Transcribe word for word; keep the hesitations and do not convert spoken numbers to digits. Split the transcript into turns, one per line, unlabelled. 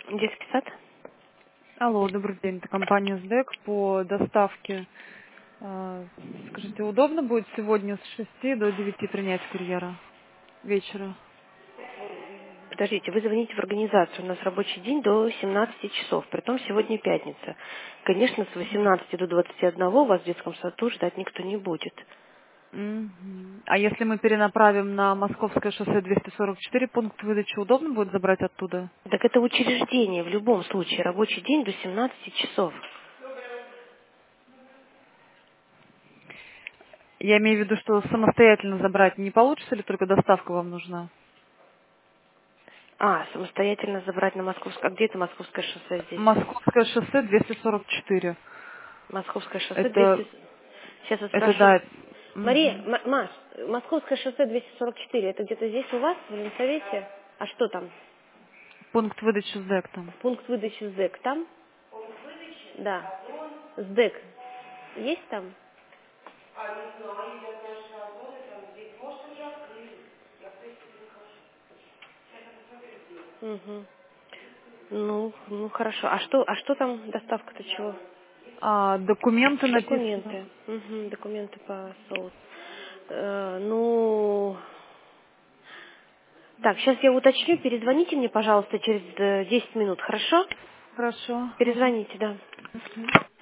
Детский сад?
Алло, добрый день. Это компания СДЭК по доставке. А, Скажите, удобно будет сегодня с шести до девяти принять курьера вечера?
Подождите, вы звоните в организацию. У нас рабочий день до семнадцати часов. Притом сегодня пятница. Конечно, с восемнадцати до двадцати одного вас в детском саду ждать никто не будет.
Мгм. А если мы перенаправим на Московское шоссе двести сорок четыре, пункт выдачи, удобно будет забрать оттуда?
Так это учреждение в любом случае. Рабочий день до семнадцати часов.
Я имею в виду, что самостоятельно забрать не получится, или только доставка вам нужна?
А, самостоятельно забрать на Московское... А где это Московское шоссе здесь?
Московское шоссе двести сорок четыре.
Московское шоссе
Это,
двести... Сейчас я
это
спрошу.
да.
Мария,
Мгм.
М- Маш, Московское шоссе двести сорок четыре, это где-то здесь у вас, в Ленсовете? А что там?
Пункт выдачи СДЭК там.
Пункт выдачи СДЭК там? Да. СДЭК есть там? Угу. Ну, ну хорошо. А что, а что там доставка-то чего?
А, документы написано.
Документы. Угу, документы по соусу. Э, ну, так, сейчас я уточню. Перезвоните мне, пожалуйста, через э, десять минут, хорошо?
Хорошо. Ага.
Перезвоните, да.
Мгм.